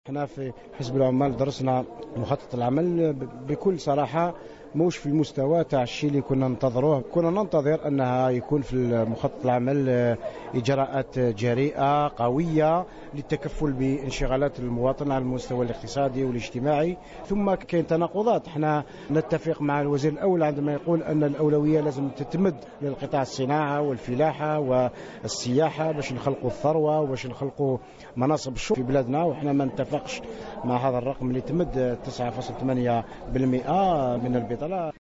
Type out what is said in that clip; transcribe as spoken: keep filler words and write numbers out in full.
احنا في حزب العمال درسنا مخطط العمل بكل صراحة، موش في المستوى تاع الشيء اللي كنا ننتظروه. كنا ننتظر أنها يكون في مخطط العمل إجراءات جريئة قوية للتكفل بانشغالات المواطن على المستوى الاقتصادي والاجتماعي. ثم كاين تناقضات، احنا نتفق مع الوزير الأول عندما يقول أن الأولوية لازم تتمد للقطاع الصناعة والفلاحة والسياحة باش نخلقوا الثروة وباش نخلقوا مناصب الشغل في بلادنا، وإحنا ما نتفقش مع هذا الرقم اللي تمد تسعة فاصلة ثمانية بالمئة من البطالة.